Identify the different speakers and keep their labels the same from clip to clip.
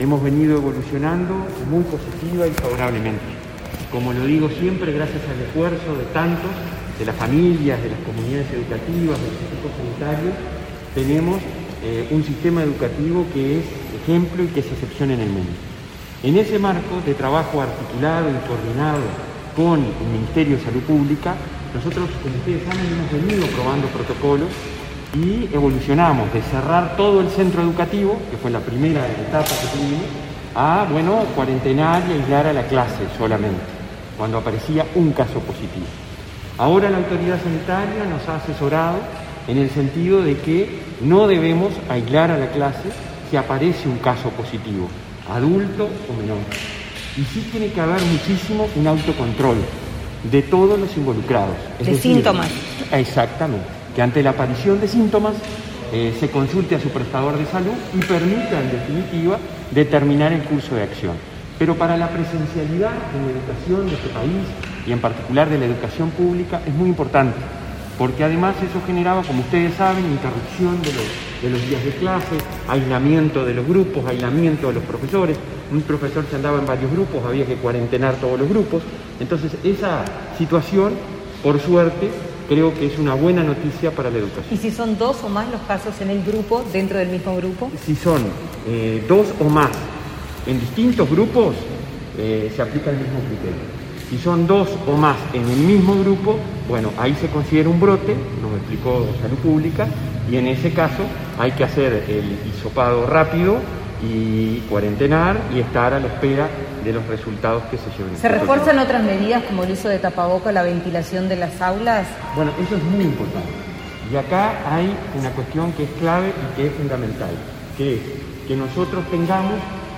Speaker 1: hemos venido evolucionando muy positiva y favorablemente. Como lo digo siempre, gracias al esfuerzo de tantos, de las familias, de las comunidades educativas, de los equipos sanitarios, tenemos un sistema educativo que es ejemplo y que es excepción en el mundo. En ese marco de trabajo articulado y coordinado con el Ministerio de Salud Pública, nosotros, como ustedes saben, hemos venido probando protocolos y evolucionamos de cerrar todo el centro educativo, que fue la primera etapa que tuvimos, a, cuarentenar y aislar a la clase solamente, cuando aparecía un caso positivo. Ahora la autoridad sanitaria nos ha asesorado en el sentido de que no debemos aislar a la clase si aparece un caso positivo, adulto o menor. Y sí tiene que haber muchísimo un autocontrol de todos los involucrados.
Speaker 2: Es decir, síntomas.
Speaker 1: Exactamente. Que ante la aparición de síntomas se consulte a su prestador de salud y permita, en definitiva, determinar el curso de acción. Pero para la presencialidad en la educación de este país, y en particular de la educación pública, es muy importante, porque además eso generaba, como ustedes saben, interrupción de los días de clase, aislamiento de los grupos, aislamiento de los profesores. Un profesor se andaba en varios grupos, había que cuarentenar todos los grupos. Entonces, esa situación, por suerte, creo que es una buena noticia para la educación.
Speaker 2: ¿Y si son 2 o más los casos en el grupo, dentro del mismo grupo?
Speaker 1: Si son 2 o más en distintos grupos, se aplica el mismo criterio. Si son 2 o más en el mismo grupo, ahí se considera un brote, nos explicó Salud Pública, y en ese caso hay que hacer el hisopado rápido y cuarentenar y estar a la espera de los resultados que se lleven.
Speaker 2: ¿Se refuerzan otras medidas como el uso de tapabocas, la ventilación de las aulas?
Speaker 1: Eso es muy importante. Y acá hay una cuestión que es clave y que es fundamental, que es que nosotros tengamos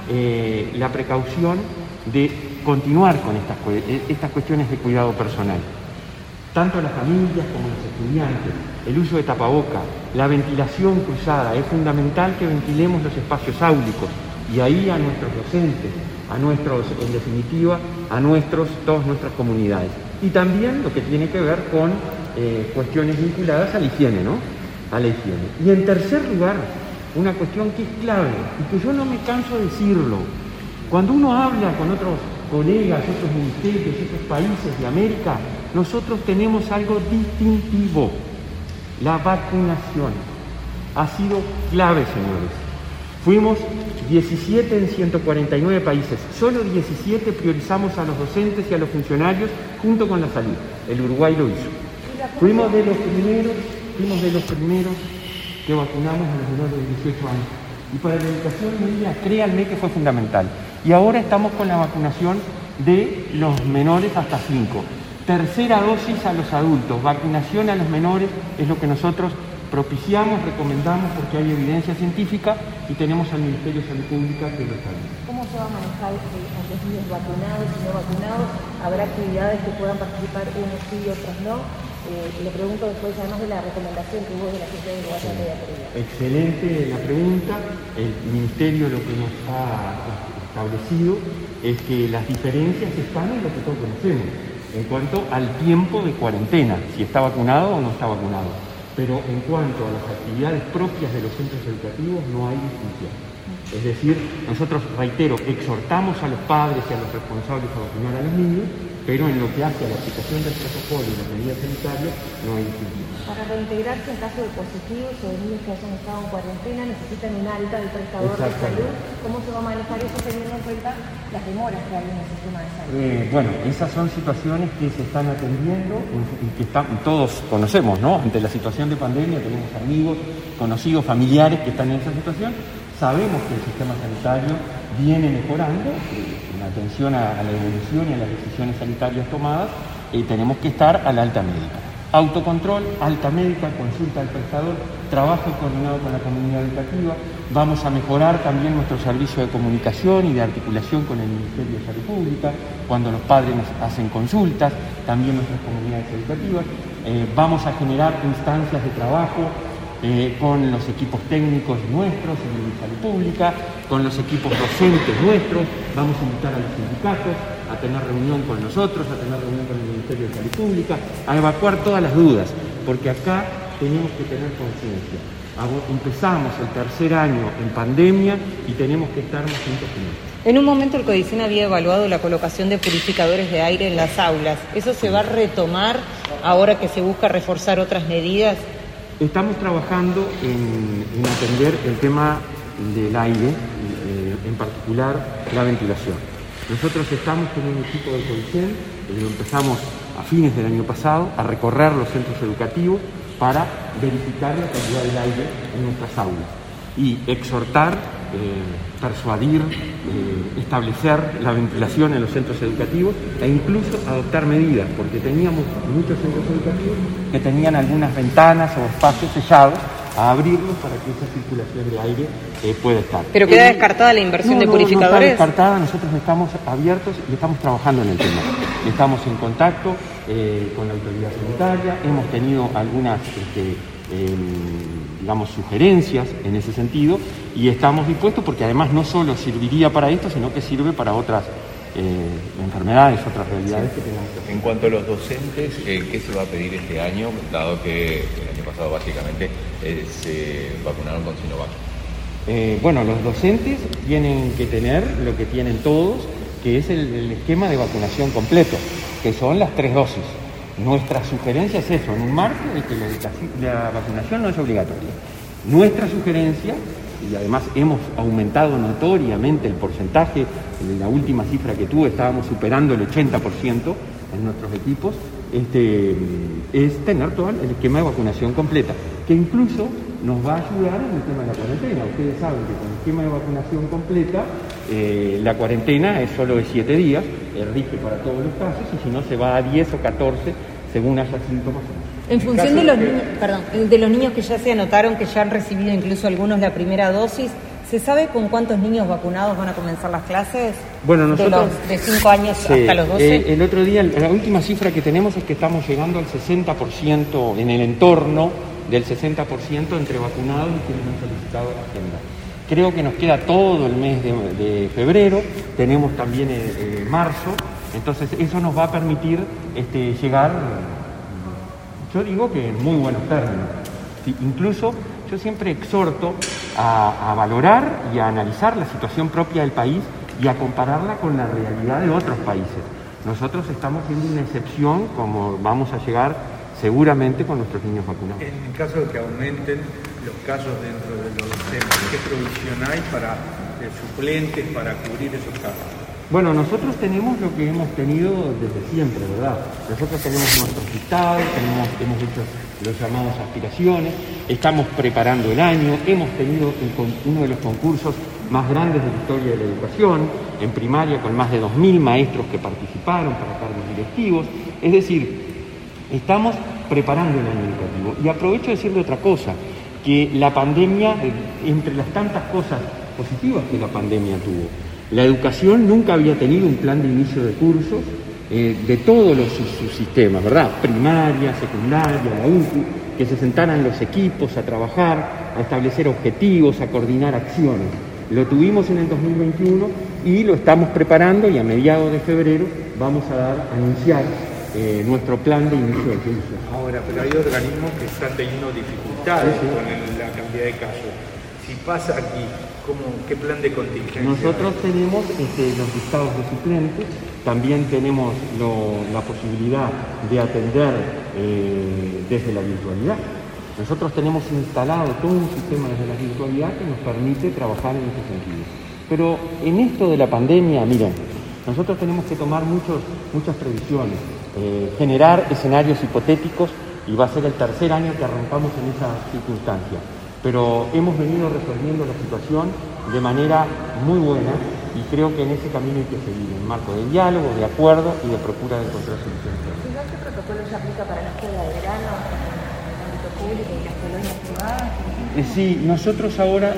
Speaker 1: la precaución de continuar con estas cuestiones de cuidado personal. Tanto las familias como los estudiantes, el uso de tapabocas, la ventilación cruzada, es fundamental que ventilemos los espacios áulicos y ahí a nuestros docentes, en definitiva, todas nuestras comunidades. Y también lo que tiene que ver con cuestiones vinculadas a la higiene, ¿no? A la higiene. Y en tercer lugar, una cuestión que es clave y que yo no me canso de decirlo. Cuando uno habla con otros colegas, otros ministerios, otros países de América, nosotros tenemos algo distintivo. La vacunación ha sido clave, señores. Fuimos 17 en 149 países. Solo 17 priorizamos a los docentes y a los funcionarios junto con la salud. El Uruguay lo hizo. Fuimos de los primeros que vacunamos a los menores de 18 años. Y para la educación media, créanme que fue fundamental. Y ahora estamos con la vacunación de los menores hasta 5. Tercera dosis a los adultos, vacunación a los menores es lo que nosotros propiciamos, recomendamos porque hay evidencia científica y tenemos al Ministerio de Salud Pública que lo sabe.
Speaker 3: ¿Cómo se va a manejar los niños vacunados y no vacunados? ¿Habrá actividades que puedan participar unos sí y otros no? Le pregunto después, además de la recomendación que hubo de la Agencia de Uruguay de Pediatría.
Speaker 1: Excelente la pregunta. El Ministerio lo que nos ha establecido es que las diferencias están en lo que todos conocemos, en cuanto al tiempo de cuarentena, si está vacunado o no está vacunado. Pero en cuanto a las actividades propias de los centros educativos, no hay distinción. Es decir, nosotros, reitero, exhortamos a los padres y a los responsables a vacunar a los niños, pero en lo que hace a la aplicación del protocolo y las medidas sanitarias, no hay distinción.
Speaker 3: Para reintegrarse en caso de positivos o de niños que hayan estado en cuarentena, necesitan un alta del prestador de salud. ¿Cómo se va a manejar eso teniendo en cuenta las demoras que hay en el sistema de salud?
Speaker 1: Esas son situaciones que se están atendiendo y que todos conocemos, ¿no? Ante la situación de pandemia tenemos amigos, conocidos, familiares que están en esa situación. Sabemos que el sistema sanitario viene mejorando en atención a la evolución y a las decisiones sanitarias tomadas, y tenemos que estar a la alta médica. Autocontrol, alta médica, consulta al prestador, trabajo coordinado con la comunidad educativa. Vamos a mejorar también nuestro servicio de comunicación y de articulación con el Ministerio de Salud Pública, cuando los padres nos hacen consultas, también nuestras comunidades educativas. Vamos a generar instancias de trabajo con los equipos técnicos nuestros en el Salud Pública, con los equipos docentes nuestros. Vamos a invitar a los sindicatos a tener reunión con nosotros, a tener reunión con el Ministerio de Salud Pública, a evacuar todas las dudas, porque acá tenemos que tener conciencia. Empezamos el tercer año en pandemia y tenemos que estar más juntos que nunca.
Speaker 2: En un momento el CODICEN había evaluado la colocación de purificadores de aire en las aulas. ¿Eso se va a retomar ahora que se busca reforzar otras medidas?
Speaker 1: Estamos trabajando en atender el tema del aire, en particular la ventilación. Nosotros estamos con un equipo del CODICEN, empezamos a fines del año pasado a recorrer los centros educativos para verificar la calidad del aire en nuestras aulas y exhortar, persuadir, establecer la ventilación en los centros educativos e incluso adoptar medidas, porque teníamos muchos centros educativos que tenían algunas ventanas o espacios sellados, a abrirlos para que esa circulación de aire pueda estar.
Speaker 2: ¿Pero queda descartada la inversión de purificadores?
Speaker 1: No está descartada, nosotros estamos abiertos y estamos trabajando en el tema. Estamos en contacto con la autoridad sanitaria, hemos tenido algunas sugerencias en ese sentido y estamos dispuestos porque además no solo serviría para esto, sino que sirve para otras enfermedades, otras realidades que tenemos.
Speaker 4: En cuanto a los docentes, ¿qué se va a pedir este año, dado que el año pasado básicamente se vacunaron con Sinovac?
Speaker 1: Bueno, los docentes tienen que tener lo que tienen todos, que es el esquema de vacunación completo, que son las 3 dosis. Nuestra sugerencia es eso, en un marco de que la vacunación no es obligatoria. Nuestra sugerencia, y además hemos aumentado notoriamente el porcentaje, en la última cifra que tuve estábamos superando el 80% en nuestros equipos, es tener todo el esquema de vacunación completa, que incluso nos va a ayudar en el tema de la cuarentena. Ustedes saben que con el esquema de vacunación completa, la cuarentena es solo de 7 días, rige para todos los casos, y si no se va a 10 o 14 según haya síntomas.
Speaker 2: En función de los niños que ya se anotaron, que ya han recibido incluso algunos la primera dosis, ¿se sabe con cuántos niños vacunados van a comenzar las clases?
Speaker 1: Bueno, nosotros...
Speaker 2: De 5 años hasta los 12.
Speaker 1: El otro día, la última cifra que tenemos es que estamos llegando al 60%, en el entorno del 60% entre vacunados y quienes han solicitado la agenda. Creo que nos queda todo el mes de febrero, tenemos también marzo, entonces eso nos va a permitir llegar, yo digo que en muy buenos términos. Sí, incluso yo siempre exhorto a valorar y a analizar la situación propia del país y a compararla con la realidad de otros países. Nosotros estamos siendo una excepción, como vamos a llegar seguramente con nuestros niños vacunados.
Speaker 5: En caso de que aumenten los casos dentro de los centros, ¿qué provisión hay para suplentes para cubrir esos casos?
Speaker 1: Bueno, nosotros tenemos lo que hemos tenido desde siempre, ¿verdad? Nosotros tenemos nuestros dictados, hemos hecho los llamados aspiraciones, estamos preparando el año, hemos tenido uno de los concursos más grandes de la historia de la educación, en primaria con más de 2.000 maestros que participaron para cargos directivos, es decir, estamos preparando el año educativo. Y aprovecho de decirle otra cosa, que la pandemia, entre las tantas cosas positivas que la pandemia tuvo, la educación nunca había tenido un plan de inicio de cursos de todos los subsistemas, ¿verdad? Primaria, secundaria, la UCU, que se sentaran los equipos a trabajar, a establecer objetivos, a coordinar acciones. Lo tuvimos en el 2021 y lo estamos preparando y a mediados de febrero vamos a anunciar nuestro plan de inicio de cursos.
Speaker 5: Ahora, pero hay organismos que están teniendo dificultades con la cantidad de casos. Si pasa aquí, ¿qué plan de contingencia?
Speaker 1: Nosotros tenemos los listados de suplentes, también tenemos la posibilidad de atender desde la virtualidad. Nosotros tenemos instalado todo un sistema desde la virtualidad que nos permite trabajar en ese sentido. Pero en esto de la pandemia, miren, nosotros tenemos que tomar muchas previsiones, generar escenarios hipotéticos, y va a ser el tercer año que arrancamos en esa circunstancia. Pero hemos venido resolviendo la situación de manera muy buena y creo que en ese camino hay que seguir, en marco de diálogo, de acuerdo y de procura de encontrar soluciones.
Speaker 3: ¿Qué protocolo se aplica para la escuela de verano en el ámbito público y las colonias privadas?
Speaker 1: Sí, nosotros ahora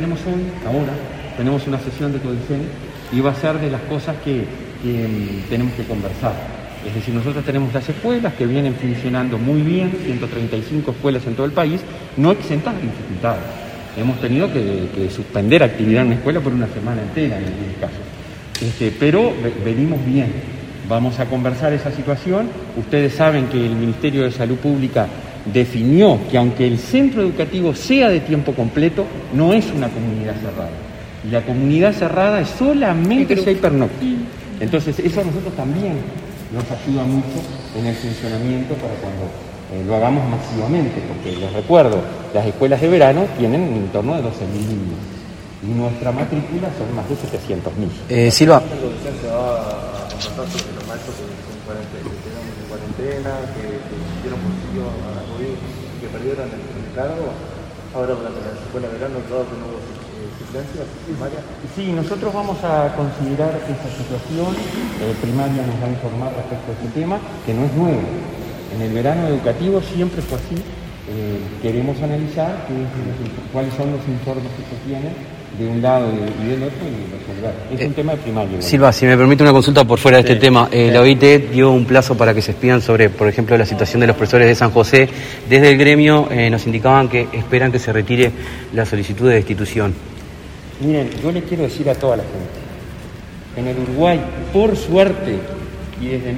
Speaker 1: tenemos una sesión de CODICEN y va a ser de las cosas que tenemos que conversar. Es decir, nosotros tenemos las escuelas que vienen funcionando muy bien, 135 escuelas en todo el país, no exentas de dificultades. Hemos tenido que suspender actividad en una escuela por una semana entera en algunos casos. Pero venimos bien. Vamos a conversar esa situación. Ustedes saben que el Ministerio de Salud Pública definió que aunque el centro educativo sea de tiempo completo, no es una comunidad cerrada. Y la comunidad cerrada es solamente si hay pernocte. Entonces eso a nosotros también nos ayuda mucho en el funcionamiento para cuando lo hagamos masivamente, porque les recuerdo, las escuelas de verano tienen en torno de 12.000 niños y nuestra matrícula son más de 700.000.
Speaker 6: Silva.
Speaker 7: La docente se va a contar sobre los maestros que quedaron en cuarentena, que hicieron posible a la COVID, que perdieron el cargo. Ahora durante la escuela de verano, claro que no hubo suplencias primarias.
Speaker 1: Sí, nosotros vamos a considerar esa situación. Primaria nos va a informar respecto a este tema, que no es nuevo. En el verano educativo siempre fue así. Queremos analizar cuáles son los informes que se tienen de un lado y del otro y resolver. Es un tema de primaria.
Speaker 6: Silva, si me permite una consulta por fuera de este tema. La OIT dio un plazo para que se expidan sobre, por ejemplo, la situación de los profesores de San José. Desde el gremio nos indicaban que esperan que se retire la solicitud de destitución.
Speaker 1: Miren, yo le quiero decir a toda la gente, en el Uruguay, por suerte, y desde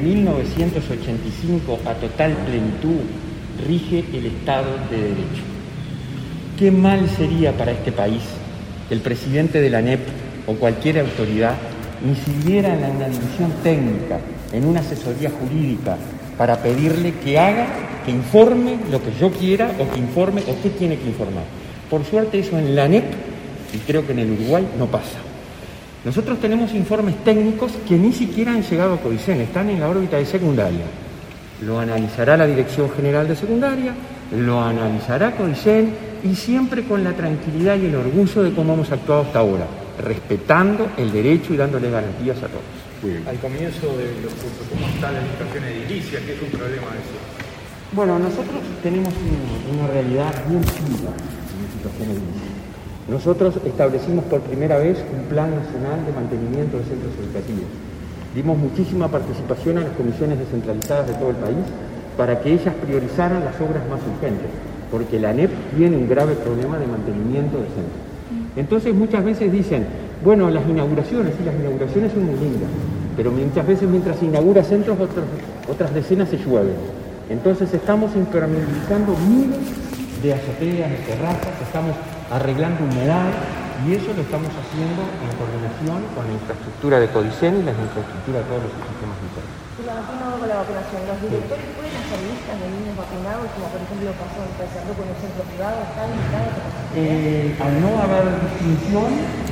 Speaker 1: 1985 a total plenitud, rige el Estado de Derecho. Qué mal sería para este país que el presidente de la ANEP o cualquier autoridad incidiera en una división técnica, en una asesoría jurídica, para pedirle que haga, que informe lo que yo quiera o que informe o qué tiene que informar. Por suerte eso en la ANEP, y creo que en el Uruguay, no pasa. Nosotros tenemos informes técnicos que ni siquiera han llegado a Codicen, están en la órbita de secundaria. Lo analizará la Dirección General de Secundaria, lo analizará Codicen y siempre con la tranquilidad y el orgullo de cómo hemos actuado hasta ahora, respetando el derecho y dándole garantías a todos.
Speaker 5: Al comienzo de los cursos, ¿cómo está la educación edilicia? ¿Qué es un problema eso?
Speaker 1: Bueno, nosotros tenemos una realidad bien viva en la situación edilicia. Nosotros establecimos por primera vez un Plan Nacional de Mantenimiento de Centros Educativos. Dimos muchísima participación a las comisiones descentralizadas de todo el país para que ellas priorizaran las obras más urgentes, porque la ANEP tiene un grave problema de mantenimiento de centros. Entonces muchas veces dicen, bueno, las inauguraciones, sí, las inauguraciones son muy lindas, pero muchas veces mientras se inaugura centros, otras decenas se llueven. Entonces estamos impermeabilizando miles de azoteas, de terrazas, estamos arreglando humedad y eso lo estamos haciendo en coordinación con la infraestructura de Codicen y la infraestructura de todos los sistemas internos.
Speaker 3: Relacionado con la vacunación, ¿los directores pueden hacer listas de niños vacunados, como por ejemplo pasó en Paysandú con el centro privado? ¿Están invitados?
Speaker 1: Al no haber distinción,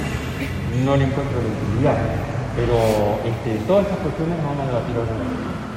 Speaker 1: no le encuentro la utilidad, pero todas estas cuestiones nos van a debatir ahora.